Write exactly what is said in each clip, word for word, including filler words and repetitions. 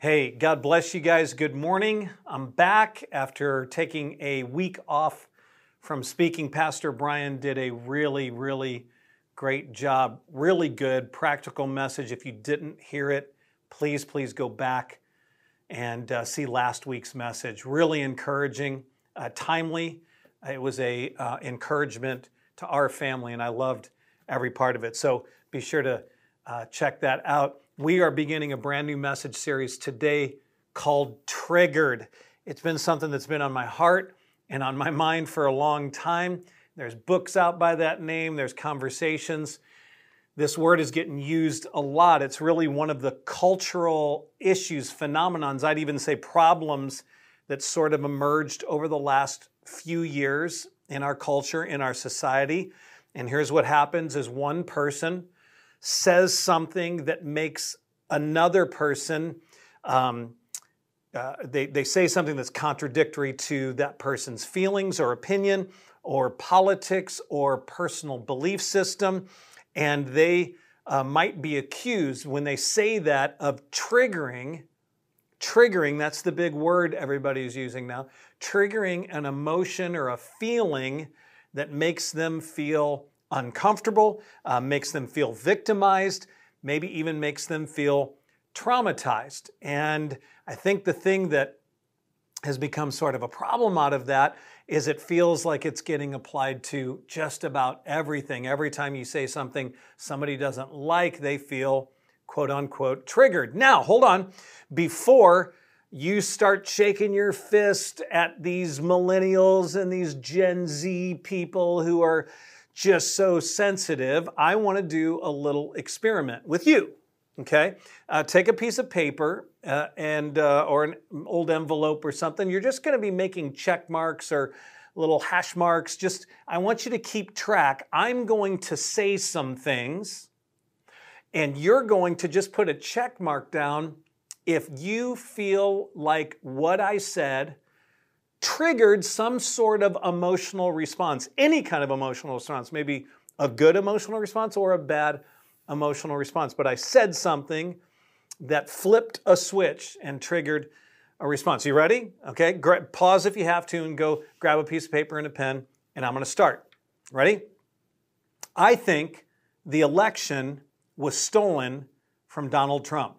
Hey, God bless you guys. Good morning. I'm back after taking a week off from speaking. Pastor Brian did a really, really great job. Really good, practical message. If you didn't hear it, please, please go back and uh, see last week's message. Really encouraging, uh, timely. It was a uh, encouragement to our family, and I loved every part of it. So be sure to uh, check that out. We are beginning a brand new message series today called Triggered. It's been something that's been on my heart and on my mind for a long time. There's books out by that name. There's conversations. This word is getting used a lot. It's really one of the cultural issues, phenomenons, I'd even say problems that sort of emerged over the last few years in our culture, in our society. And here's what happens is one person says something that makes another person, um, uh, they, they say something that's contradictory to that person's feelings or opinion or politics or personal belief system. And they uh, might be accused when they say that of triggering, triggering, that's the big word everybody's using now, triggering an emotion or a feeling that makes them feel uncomfortable, uh, makes them feel victimized, maybe even makes them feel traumatized. And I think the thing that has become sort of a problem out of that is it feels like it's getting applied to just about everything. Every time you say something somebody doesn't like, they feel quote unquote triggered. Now, hold on. Before you start shaking your fist at these millennials and these Gen Z people who are just so sensitive, I want to do a little experiment with you, okay? Uh, take a piece of paper uh, and uh, or an old envelope or something. You're just going to be making check marks or little hash marks. Just, I want you to keep track. I'm going to say some things, and you're going to just put a check mark down if you feel like what I said triggered some sort of emotional response, any kind of emotional response, maybe a good emotional response or a bad emotional response. But I said something that flipped a switch and triggered a response. You ready? Okay, Gra- pause if you have to and go grab a piece of paper and a pen, and I'm going to start. Ready? I think the election was stolen from Donald Trump.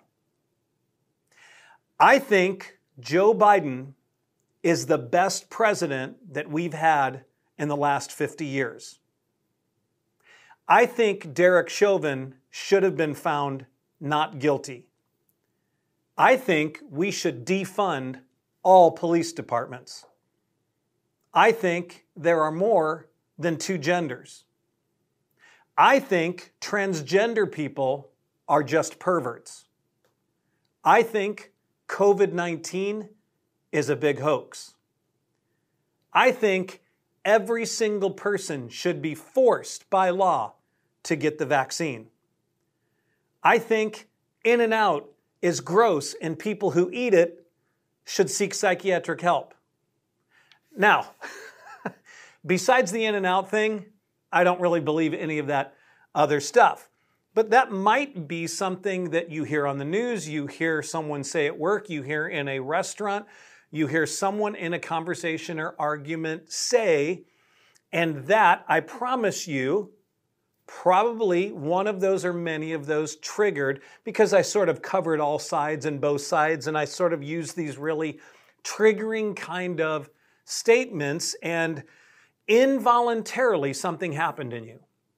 I think Joe Biden is the best president that we've had in the last fifty years. I think Derek Chauvin should have been found not guilty. I think we should defund all police departments. I think there are more than two genders. I think transgender people are just perverts. I think COVID nineteen is a big hoax. I think every single person should be forced by law to get the vaccine. I think In-N-Out is gross and people who eat it should seek psychiatric help. Now, besides the In-N-Out thing, I don't really believe any of that other stuff. But that might be something that you hear on the news, you hear someone say at work, you hear in a restaurant, you hear someone in a conversation or argument say, and that, I promise you, probably one of those or many of those triggered, because I sort of covered all sides and both sides, and I sort of used these really triggering kind of statements, and involuntarily something happened in you.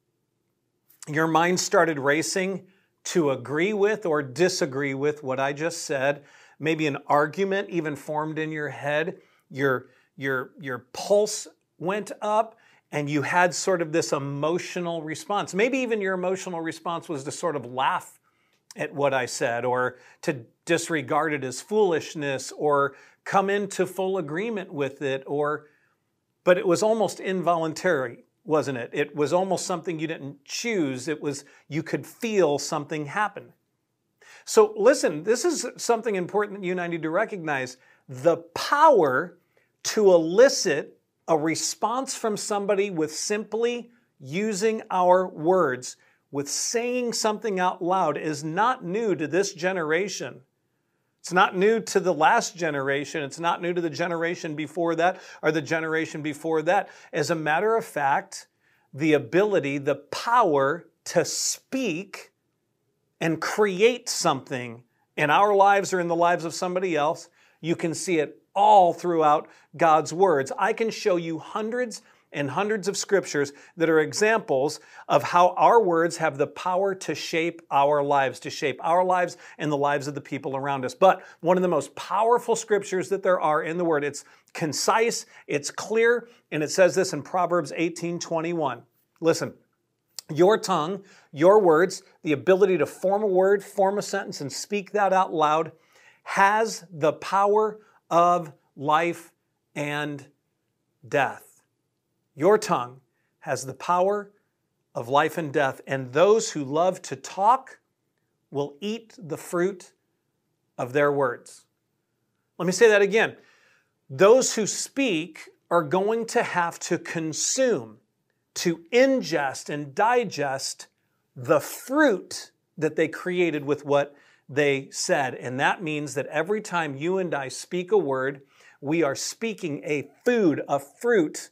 Your mind started racing to agree with or disagree with what I just said. Maybe an argument even formed in your head. Your, your, your pulse went up and you had sort of this emotional response. Maybe even your emotional response was to sort of laugh at what I said or to disregard it as foolishness or come into full agreement with it, or, but it was almost involuntary, wasn't it? It was almost something you didn't choose. It was, you could feel something happen. So listen, this is something important that you and I need to recognize. The power to elicit a response from somebody with simply using our words, with saying something out loud, is not new to this generation. It's not new to the last generation. It's not new to the generation before that or the generation before that. As a matter of fact, the ability, the power to speak and create something in our lives or in the lives of somebody else, you can see it all throughout God's words. I can show you hundreds and hundreds of scriptures that are examples of how our words have the power to shape our lives, to shape our lives and the lives of the people around us. But one of the most powerful scriptures that there are in the Word, it's concise, it's clear, and it says this in Proverbs eighteen twenty-one. Listen, your tongue, your words, the ability to form a word, form a sentence, and speak that out loud has the power of life and death. Your tongue has the power of life and death, and those who love to talk will eat the fruit of their words. Let me say that again. Those who speak are going to have to consume, to ingest and digest the fruit that they created with what they said. And that means that every time you and I speak a word, we are speaking a food, a fruit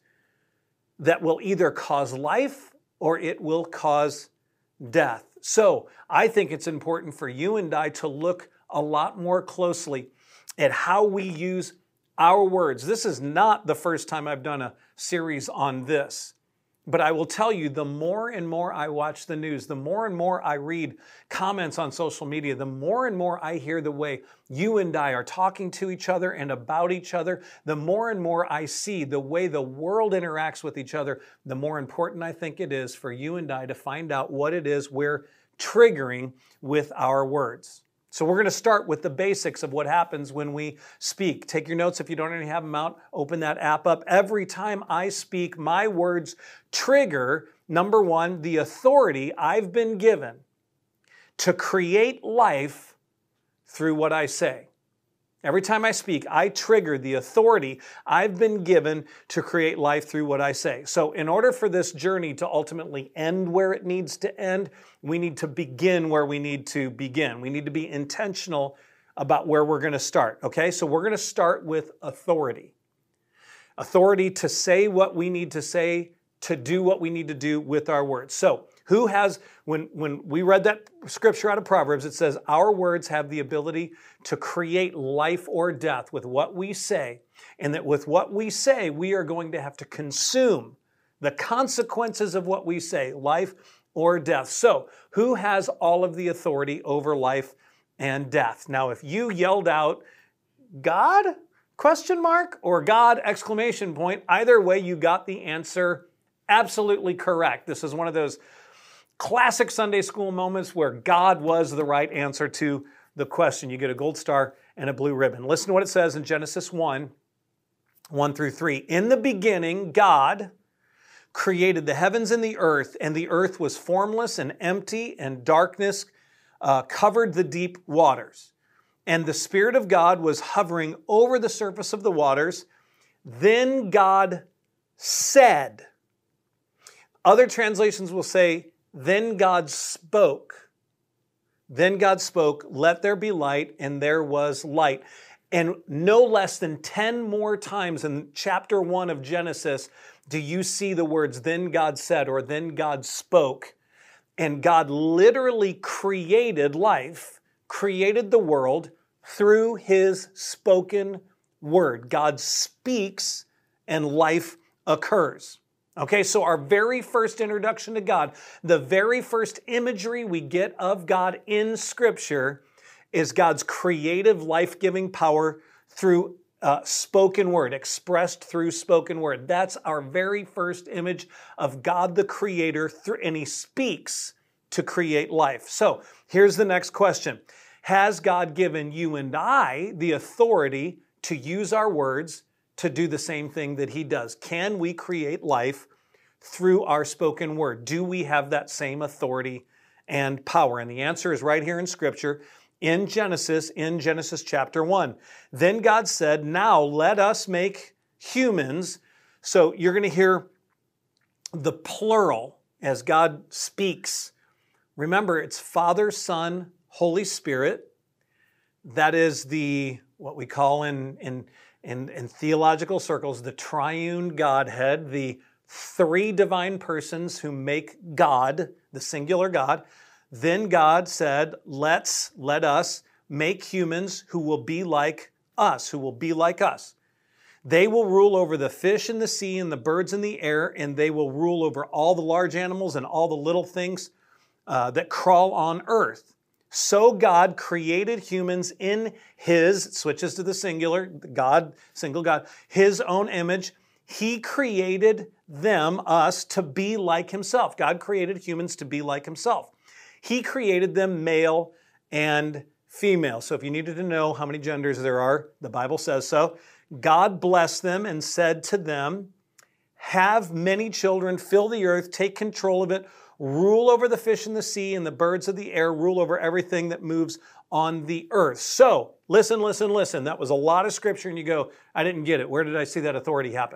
that will either cause life or it will cause death. So I think it's important for you and I to look a lot more closely at how we use our words. This is not the first time I've done a series on this. But I will tell you, the more and more I watch the news, the more and more I read comments on social media, the more and more I hear the way you and I are talking to each other and about each other, the more and more I see the way the world interacts with each other, the more important I think it is for you and I to find out what it is we're triggering with our words. So we're going to start with the basics of what happens when we speak. Take your notes if you don't already have them out. Open that app up. Every time I speak, my words trigger, number one, the authority I've been given to create life through what I say. Every time I speak, I trigger the authority I've been given to create life through what I say. So in order for this journey to ultimately end where it needs to end, we need to begin where we need to begin. We need to be intentional about where we're going to start, okay? So we're going to start with authority. Authority to say what we need to say, to do what we need to do with our words. So who has, when, when we read that scripture out of Proverbs, it says, our words have the ability to create life or death with what we say, and that with what we say, we are going to have to consume the consequences of what we say, life or death. So who has all of the authority over life and death? Now, if you yelled out, God, question mark, or God, exclamation point, either way, you got the answer absolutely correct. This is one of those classic Sunday school moments where God was the right answer to the question. You get a gold star and a blue ribbon. Listen to what it says in Genesis one, one through three. In the beginning, God created the heavens and the earth, and the earth was formless and empty, and darkness uh, covered the deep waters. And the Spirit of God was hovering over the surface of the waters. Then God said. Other translations will say, then God spoke. Then God spoke, let there be light, and there was light. And no less than ten more times in chapter one of Genesis do you see the words, then God said, or then God spoke. And God literally created life, created the world through His spoken word. God speaks and life occurs. Okay, so our very first introduction to God, the very first imagery we get of God in Scripture is God's creative, life-giving power through uh, spoken word, expressed through spoken word. That's our very first image of God the Creator, through, and He speaks to create life. So here's the next question. Has God given you and I the authority to use our words to do the same thing that He does? Can we create life through our spoken word? Do we have that same authority and power? And the answer is right here in Scripture, in Genesis, in Genesis chapter one. Then God said, now let us make humans. So you're going to hear the plural as God speaks. Remember, it's Father, Son, Holy Spirit. That is the, what we call in, in, in, in theological circles, the triune Godhead, the three divine persons who make God, the singular God. Then God said, let's, let us make humans who will be like us, who will be like us. They will rule over the fish in the sea and the birds in the air, and they will rule over all the large animals and all the little things uh, that crawl on earth. So God created humans in His, it switches to the singular, God, single God, His own image. He created them, us, to be like Himself. God created humans to be like Himself. He created them male and female. So if you needed to know how many genders there are, the Bible says so. God blessed them and said to them, have many children, fill the earth, take control of it, rule over the fish in the sea and the birds of the air, rule over everything that moves on the earth. So, listen, listen, listen. That was a lot of scripture, and you go, I didn't get it. Where did I see that authority happen?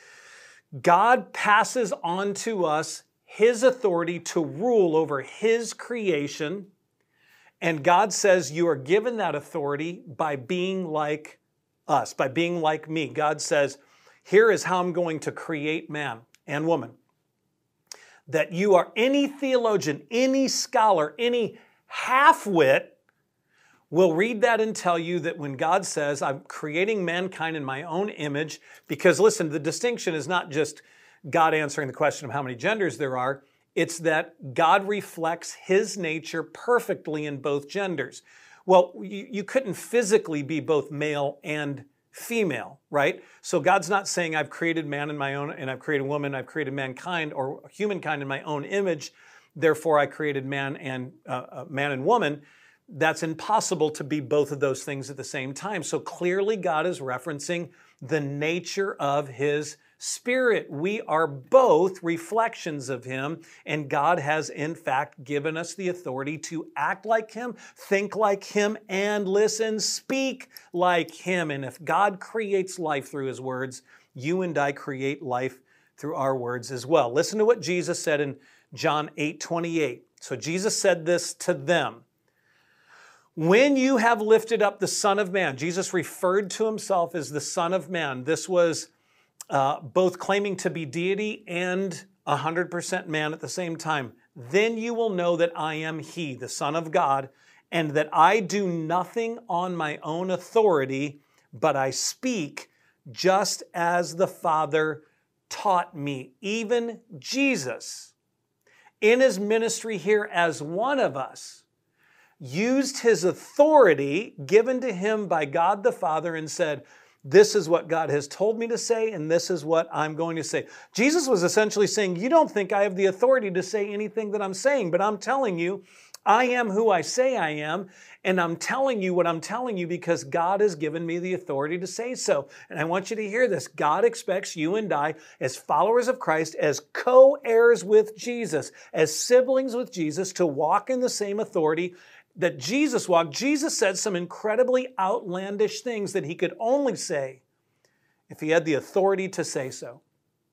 God passes on to us His authority to rule over His creation, and God says you are given that authority by being like us, by being like me. God says, here is how I'm going to create man and woman. That you are any theologian, any scholar, any half-wit will read that and tell you that when God says, I'm creating mankind in my own image, because listen, the distinction is not just God answering the question of how many genders there are, it's that God reflects His nature perfectly in both genders. Well, you, you couldn't physically be both male and female, right? So God's not saying I've created man in my own, and I've created woman, I've created mankind or humankind in my own image, therefore I created man and uh, man and woman. That's impossible to be both of those things at the same time. So clearly God is referencing the nature of His Spirit. We are both reflections of Him, and God has in fact given us the authority to act like Him, think like Him, and listen, speak like Him. And if God creates life through His words, you and I create life through our words as well. Listen to what Jesus said in John eight twenty-eight. So Jesus said this to them. When you have lifted up the Son of Man, Jesus referred to Himself as the Son of Man. This was uh, both claiming to be deity and one hundred percent man at the same time. Then you will know that I am He, the Son of God, and that I do nothing on my own authority, but I speak just as the Father taught me. Even Jesus, in His ministry here as one of us, used His authority given to Him by God the Father and said, this is what God has told me to say, and this is what I'm going to say. Jesus was essentially saying, you don't think I have the authority to say anything that I'm saying, but I'm telling you, I am who I say I am, and I'm telling you what I'm telling you because God has given me the authority to say so. And I want you to hear this. God expects you and I, as followers of Christ, as co-heirs with Jesus, as siblings with Jesus, to walk in the same authority that Jesus walked. Jesus said some incredibly outlandish things that He could only say if He had the authority to say so.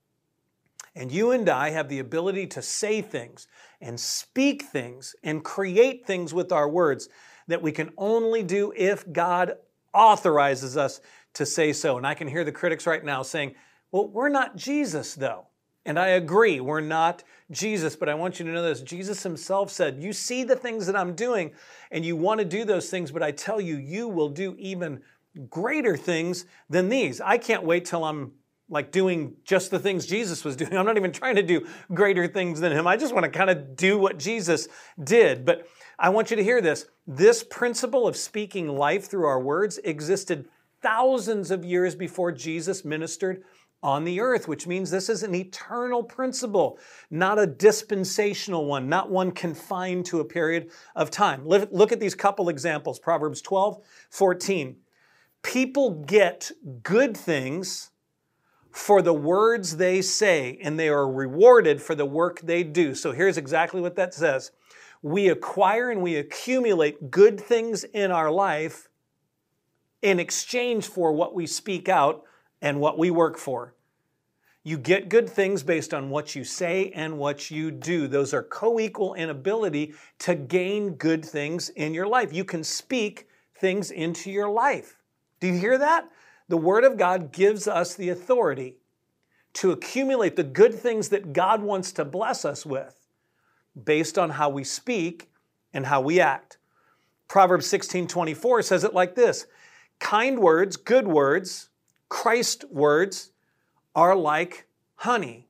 And you and I have the ability to say things and speak things and create things with our words that we can only do if God authorizes us to say so. And I can hear the critics right now saying, well, we're not Jesus though. And I agree, we're not Jesus, but I want you to know this. Jesus Himself said, you see the things that I'm doing and you want to do those things, but I tell you, you will do even greater things than these. I can't wait till I'm like doing just the things Jesus was doing. I'm not even trying to do greater things than Him. I just want to kind of do what Jesus did. But I want you to hear this. This principle of speaking life through our words existed thousands of years before Jesus ministered on the earth, which means this is an eternal principle, not a dispensational one, not one confined to a period of time. Look at these couple examples. Proverbs twelve fourteen. People get good things for the words they say, and they are rewarded for the work they do. So here's exactly what that says. We acquire and we accumulate good things in our life in exchange for what we speak out and what we work for. You get good things based on what you say and what you do. Those are co-equal in ability to gain good things in your life. You can speak things into your life. Do you hear that? The Word of God gives us the authority to accumulate the good things that God wants to bless us with based on how we speak and how we act. Proverbs sixteen twenty-four says it like this: kind words, good words, Christ words are like honey.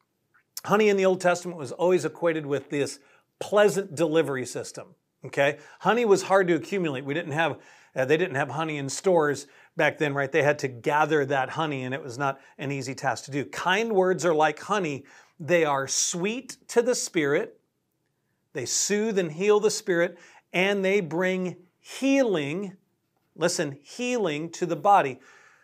Honey in the Old Testament was always equated with this pleasant delivery system. Okay, honey was hard to accumulate. We didn't have, uh, they didn't have honey in stores back then, right? They had to gather that honey, and it was not an easy task to do. Kind words are like honey. They are sweet to the spirit. They soothe and heal the spirit, and they bring healing. Listen, healing to the body.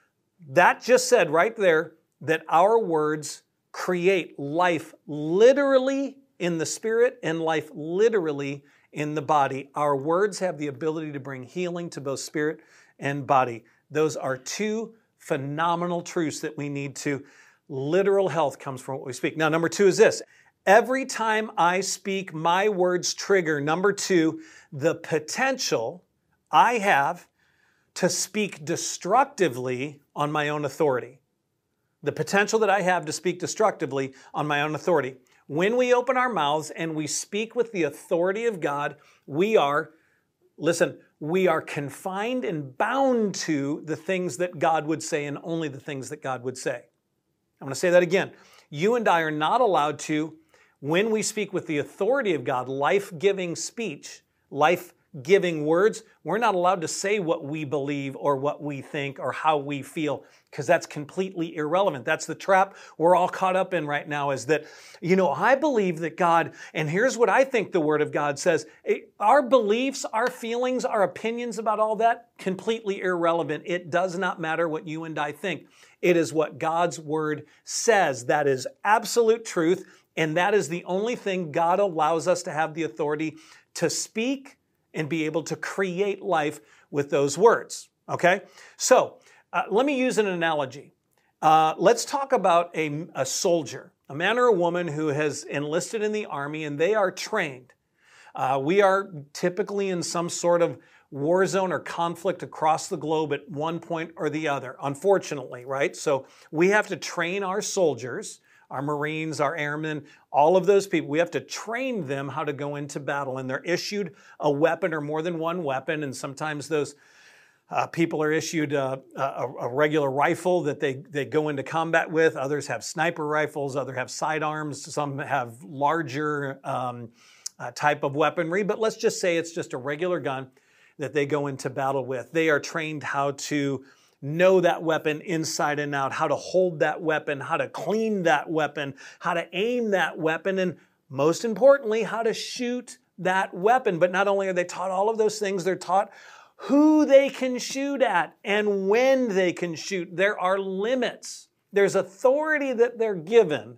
That just said right there that our words create life literally in the spirit and life literally in the body. Our words have the ability to bring healing to both spirit and body. Those are two phenomenal truths that we need to. Literal health comes from what we speak. Now, number two is this. Every time I speak, my words trigger, number two, the potential I have to speak destructively on my own authority. The potential that I have to speak destructively on my own authority. When we open our mouths and we speak with the authority of God, we are, listen, we are confined and bound to the things that God would say and only the things that God would say. I'm going to say that again. You and I are not allowed to, when we speak with the authority of God, life-giving speech, life-giving words, we're not allowed to say what we believe or what we think or how we feel, because that's completely irrelevant. That's the trap we're all caught up in right now, is that, you know, I believe that God, and here's what I think the Word of God says. It, our beliefs, our feelings, our opinions about all that, completely irrelevant. It does not matter what you and I think. It is what God's Word says. That is absolute truth, and that is the only thing God allows us to have the authority to speak and be able to create life with those words, okay? So, uh, let me use an analogy. Uh, let's talk about a, a soldier, a man or a woman who has enlisted in the Army, and they are trained. Uh, we are typically in some sort of war zone or conflict across the globe at one point or the other, unfortunately, right? So we have to train our soldiers, our Marines, our airmen, all of those people. We have to train them how to go into battle, and they're issued a weapon or more than one weapon, and sometimes those uh, people are issued a, a, a regular rifle that they, they go into combat with. Others have sniper rifles, others have sidearms, some have larger um, uh, type of weaponry, but let's just say it's just a regular gun that they go into battle with. They are trained how to know that weapon inside and out, how to hold that weapon, how to clean that weapon, how to aim that weapon, and most importantly, how to shoot that weapon. But not only are they taught all of those things, they're taught who they can shoot at and when they can shoot. There are limits. There's authority that they're given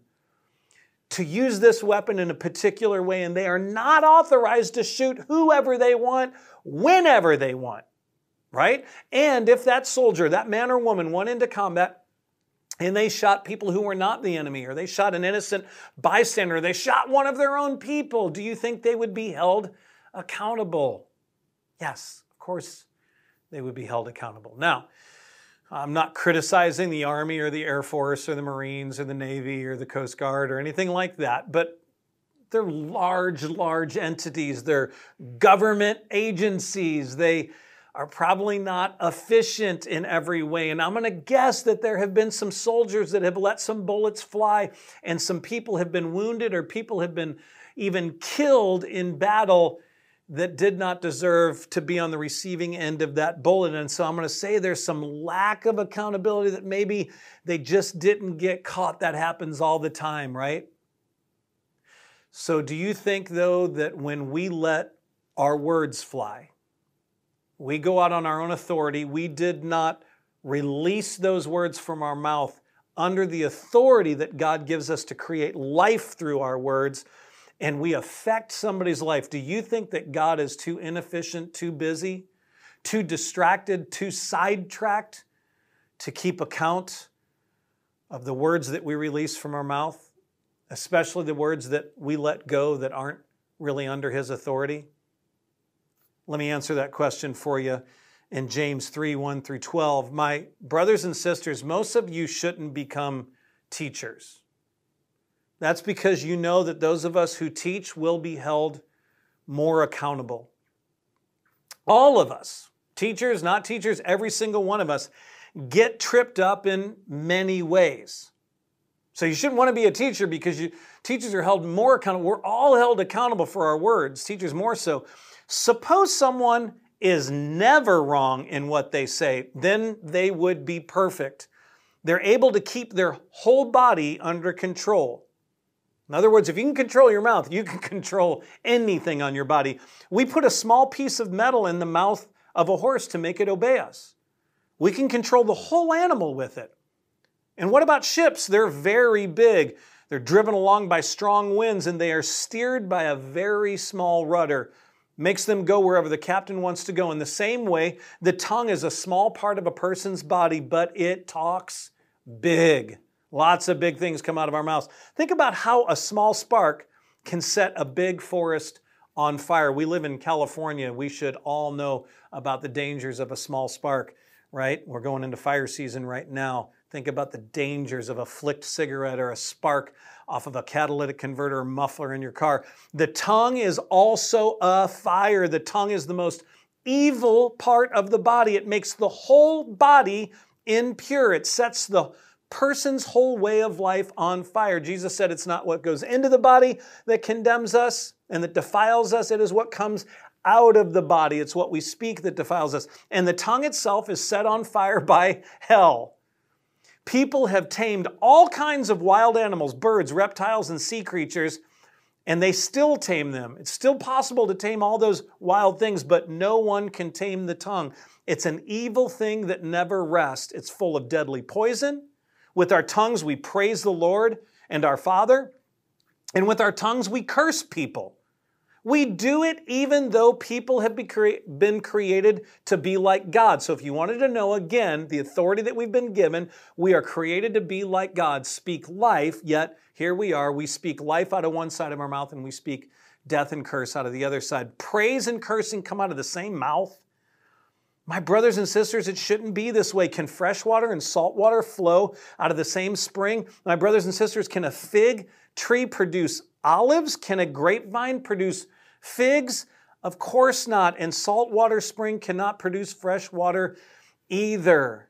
to use this weapon in a particular way, and they are not authorized to shoot whoever they want, whenever they want. Right? And if that soldier, that man or woman, went into combat and they shot people who were not the enemy, or they shot an innocent bystander, or they shot one of their own people, do you think they would be held accountable? Yes, of course they would be held accountable. Now, I'm not criticizing the Army or the Air Force or the Marines or the Navy or the Coast Guard or anything like that, but they're large, large entities. They're government agencies. They are probably not efficient in every way. And I'm going to guess that there have been some soldiers that have let some bullets fly, and some people have been wounded, or people have been even killed in battle that did not deserve to be on the receiving end of that bullet. And so I'm going to say there's some lack of accountability, that maybe they just didn't get caught. That happens all the time, right? So do you think, though, that when we let our words fly, we go out on our own authority, we did not release those words from our mouth under the authority that God gives us to create life through our words, and we affect somebody's life, do you think that God is too inefficient, too busy, too distracted, too sidetracked to keep account of the words that we release from our mouth, especially the words that we let go that aren't really under His authority? Let me answer that question for you in James three, one through twelve. My brothers and sisters, most of you shouldn't become teachers. That's because you know that those of us who teach will be held more accountable. All of us, teachers, not teachers, every single one of us, get tripped up in many ways. So you shouldn't want to be a teacher because you, teachers are held more accountable. We're all held accountable for our words, teachers more so. Suppose someone is never wrong in what they say, then they would be perfect. They're able to keep their whole body under control. In other words, if you can control your mouth, you can control anything on your body. We put a small piece of metal in the mouth of a horse to make it obey us. We can control the whole animal with it. And what about ships? They're very big. They're driven along by strong winds, and they are steered by a very small rudder. Makes them go wherever the captain wants to go. In the same way, the tongue is a small part of a person's body, but it talks big. Lots of big things come out of our mouths. Think about how a small spark can set a big forest on fire. We live in California. We should all know about the dangers of a small spark, right? We're going into fire season right now. Think about the dangers of a flicked cigarette or a spark off of a catalytic converter or muffler in your car. The tongue is also a fire. The tongue is the most evil part of the body. It makes the whole body impure. It sets the person's whole way of life on fire. Jesus said it's not what goes into the body that condemns us and that defiles us. It is what comes out of the body. It's what we speak that defiles us. And the tongue itself is set on fire by hell. People have tamed all kinds of wild animals, birds, reptiles, and sea creatures, and they still tame them. It's still possible to tame all those wild things, but no one can tame the tongue. It's an evil thing that never rests. It's full of deadly poison. With our tongues, we praise the Lord and our Father, and with our tongues, we curse people. We do it even though people have been created to be like God. So if you wanted to know, again, the authority that we've been given, we are created to be like God, speak life, yet here we are. We speak life out of one side of our mouth and we speak death and curse out of the other side. Praise and cursing come out of the same mouth. My brothers and sisters, it shouldn't be this way. Can fresh water and salt water flow out of the same spring? My brothers and sisters, can a fig tree produce olives? Can a grapevine produce figs? Of course not. And saltwater spring cannot produce fresh water either.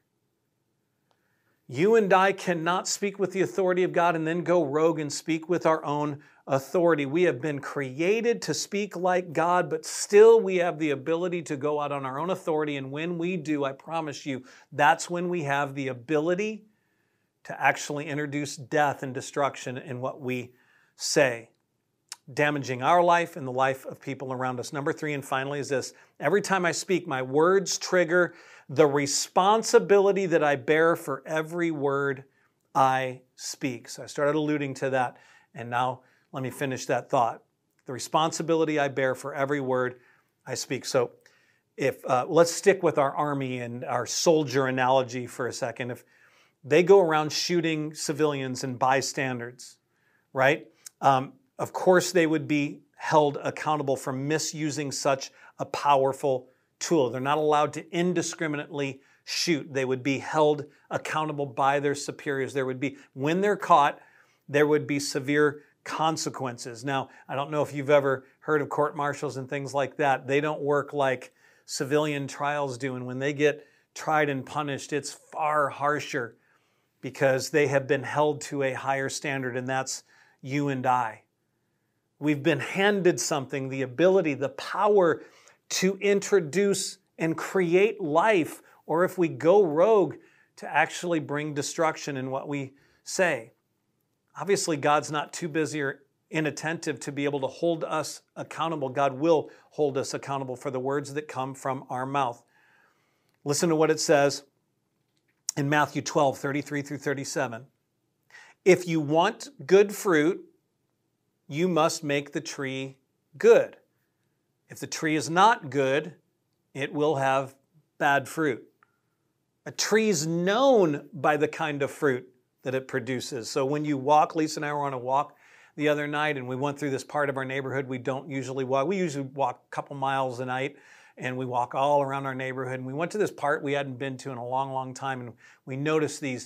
You and I cannot speak with the authority of God and then go rogue and speak with our own authority. We have been created to speak like God, but still we have the ability to go out on our own authority. And when we do, I promise you, that's when we have the ability to actually introduce death and destruction in what we say, damaging our life and the life of people around us. Number three, and finally, is this. Every time I speak, my words trigger the responsibility that I bear for every word I speak. So I started alluding to that, and now let me finish that thought. The responsibility I bear for every word I speak. So if uh, let's stick with our army and our soldier analogy for a second. If they go around shooting civilians and bystanders, right? Um, of course, they would be held accountable for misusing such a powerful tool. They're not allowed to indiscriminately shoot. They would be held accountable by their superiors. There would be, when they're caught, there would be severe consequences. Now, I don't know if you've ever heard of court martials and things like that. They don't work like civilian trials do. And when they get tried and punished, it's far harsher because they have been held to a higher standard, and that's you and I. We've been handed something, the ability, the power to introduce and create life, or if we go rogue, to actually bring destruction in what we say. Obviously, God's not too busy or inattentive to be able to hold us accountable. God will hold us accountable for the words that come from our mouth. Listen to what it says in Matthew twelve, thirty-three through thirty-seven. If you want good fruit, you must make the tree good. If the tree is not good, it will have bad fruit. A tree is known by the kind of fruit that it produces. So when you walk, Lisa and I were on a walk the other night, and we went through this part of our neighborhood we don't usually walk. We usually walk a couple miles a night, and we walk all around our neighborhood. And we went to this part we hadn't been to in a long, long time, and we noticed these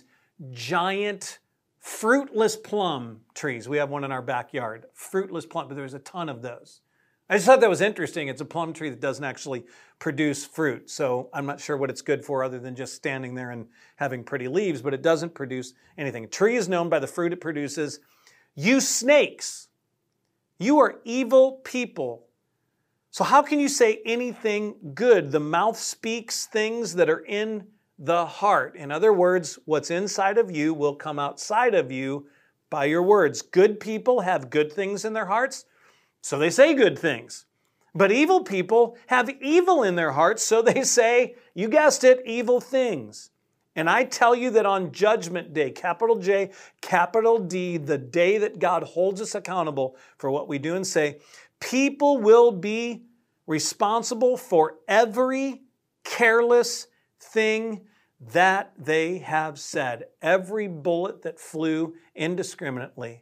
giant fruitless plum trees. We have one in our backyard, fruitless plum, but there's a ton of those. I just thought that was interesting. It's a plum tree that doesn't actually produce fruit, so I'm not sure what it's good for other than just standing there and having pretty leaves, but it doesn't produce anything. A tree is known by the fruit it produces. You snakes, you are evil people. So how can you say anything good? The mouth speaks things that are in the heart. In other words, what's inside of you will come outside of you by your words. Good people have good things in their hearts, so they say good things. But evil people have evil in their hearts, so they say, you guessed it, evil things. And I tell you that on Judgment Day, capital J, capital D, the day that God holds us accountable for what we do and say, people will be responsible for every careless thing that they have said, every bullet that flew indiscriminately.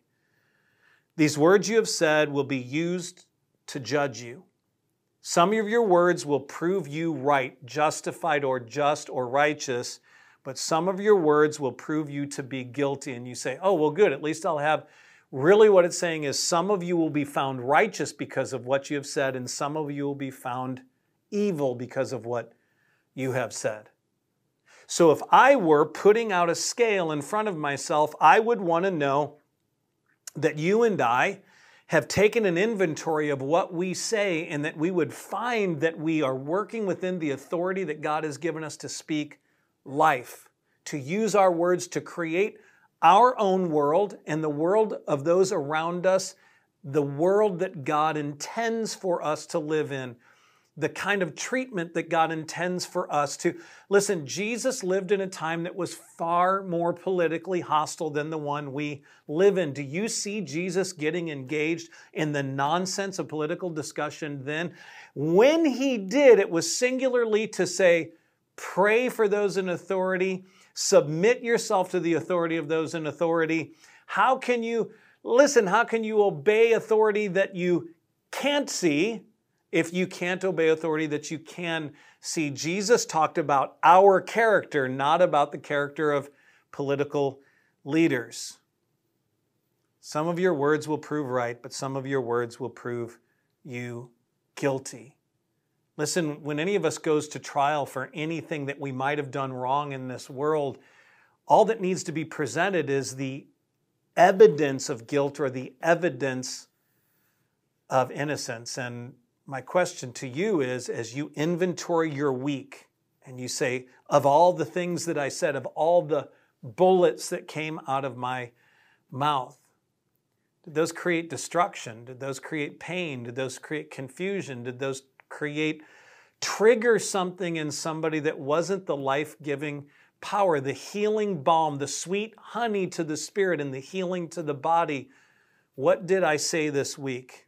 These words you have said will be used to judge you. Some of your words will prove you right, justified or just or righteous, but some of your words will prove you to be guilty. And you say, oh, well, good, at least I'll have. Really what it's saying is some of you will be found righteous because of what you have said, and some of you will be found evil because of what you have said. So if I were putting out a scale in front of myself, I would want to know that you and I have taken an inventory of what we say, and that we would find that we are working within the authority that God has given us to speak life, to use our words to create our own world and the world of those around us, the world that God intends for us to live in, the kind of treatment that God intends for us to. Listen, Jesus lived in a time that was far more politically hostile than the one we live in. Do you see Jesus getting engaged in the nonsense of political discussion then? When he did, it was singularly to say, pray for those in authority, submit yourself to the authority of those in authority. How can you, listen, how can you obey authority that you can't see if you can't obey authority that you can see? Jesus talked about our character, not about the character of political leaders. Some of your words will prove right, but some of your words will prove you guilty. Listen, when any of us goes to trial for anything that we might have done wrong in this world, all that needs to be presented is the evidence of guilt or the evidence of innocence. And my question to you is, as you inventory your week and you say, of all the things that I said, of all the bullets that came out of my mouth, did those create destruction? Did those create pain? Did those create confusion? Did those create, trigger something in somebody that wasn't the life-giving power, the healing balm, the sweet honey to the spirit and the healing to the body? What did I say this week?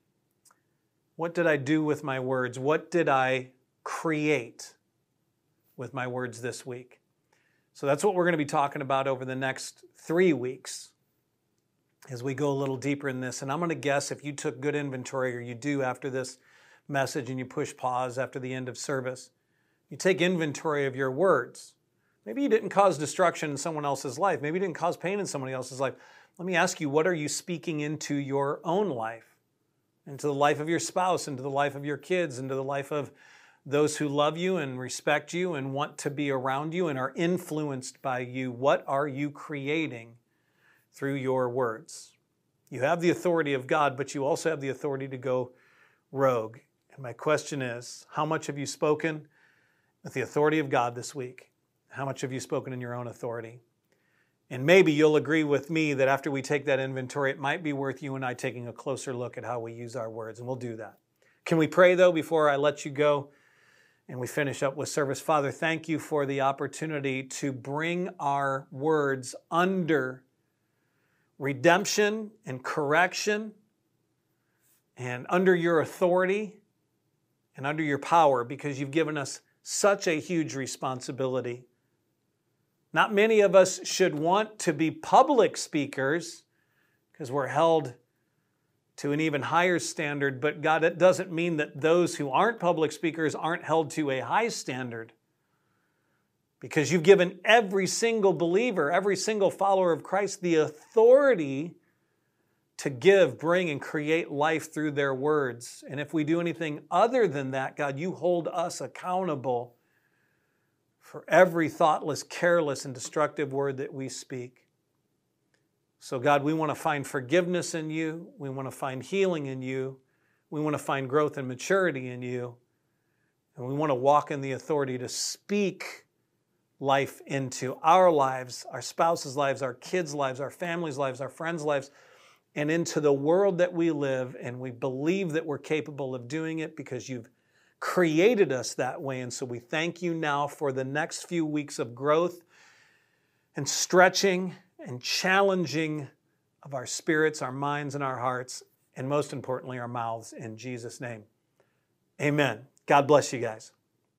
What did I do with my words? What did I create with my words this week? So that's what we're going to be talking about over the next three weeks as we go a little deeper in this. And I'm going to guess if you took good inventory, or you do after this message and you push pause after the end of service, you take inventory of your words. Maybe you didn't cause destruction in someone else's life. Maybe you didn't cause pain in somebody else's life. Let me ask you, what are you speaking into your own life? Into the life of your spouse, into the life of your kids, into the life of those who love you and respect you and want to be around you and are influenced by you? What are you creating through your words? You have the authority of God, but you also have the authority to go rogue. And my question is, how much have you spoken with the authority of God this week? How much have you spoken in your own authority? And maybe you'll agree with me that after we take that inventory, it might be worth you and I taking a closer look at how we use our words, and we'll do that. Can we pray, though, before I let you go and we finish up with service? Father, thank you for the opportunity to bring our words under redemption and correction and under your authority and under your power, because you've given us such a huge responsibility. Not many of us should want to be public speakers because we're held to an even higher standard. But God, it doesn't mean that those who aren't public speakers aren't held to a high standard. Because you've given every single believer, every single follower of Christ, the authority to give, bring, and create life through their words. And if we do anything other than that, God, you hold us accountable for every thoughtless, careless, and destructive word that we speak. So God, we want to find forgiveness in you. We want to find healing in you. We want to find growth and maturity in you. And we want to walk in the authority to speak life into our lives, our spouses' lives, our kids' lives, our families' lives, our friends' lives, and into the world that we live. And we believe that we're capable of doing it because you've created us that way. And so we thank you now for the next few weeks of growth and stretching and challenging of our spirits, our minds, and our hearts, and most importantly, our mouths, in Jesus' name. Amen. God bless you guys.